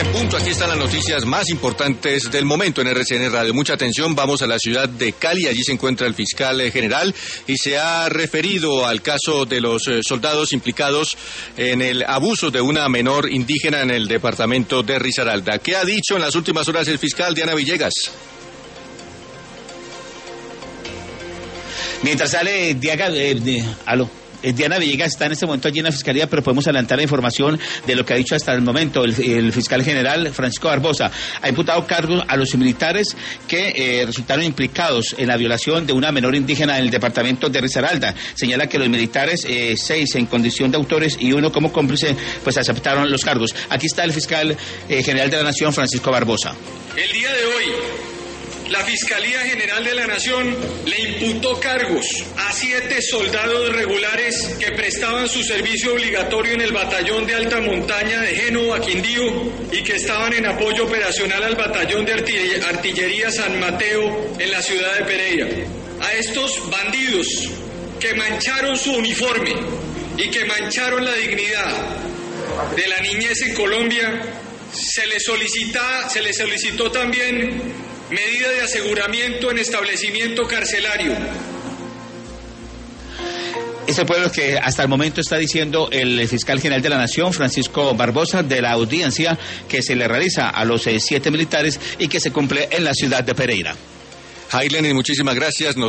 en punto. Aquí están las noticias más importantes del momento en RCN Radio. Mucha atención, vamos a la ciudad de Cali. Allí se encuentra el fiscal general y se ha referido al caso de los soldados implicados en el abuso de una menor indígena en el departamento de Risaralda. ¿Qué ha dicho en las últimas horas el fiscal Diana Villegas? Mientras sale Diana Villegas está en este momento allí en la Fiscalía, pero podemos adelantar la información de lo que ha dicho hasta el momento el fiscal general Francisco Barbosa. Ha imputado cargos a los militares que resultaron implicados en la violación de una menor indígena en el departamento de Risaralda. Señala que los militares, 6 en condición de autores y 1 como cómplice, pues aceptaron los cargos. Aquí está el fiscal general de la Nación, Francisco Barbosa. El día de hoy, la Fiscalía General de la Nación le imputó cargos a 7 soldados regulares que prestaban su servicio obligatorio en el batallón de alta montaña de Génova, Quindío, y que estaban en apoyo operacional al batallón de artillería San Mateo en la ciudad de Pereira. A estos bandidos que mancharon su uniforme y que mancharon la dignidad de la niñez en Colombia, se les solicitó también medida de aseguramiento en establecimiento carcelario. Ese fue lo que hasta el momento está diciendo el fiscal general de la Nación, Francisco Barbosa, de la audiencia que se le realiza a los 7 militares y que se cumple en la ciudad de Pereira. Hailen, muchísimas gracias.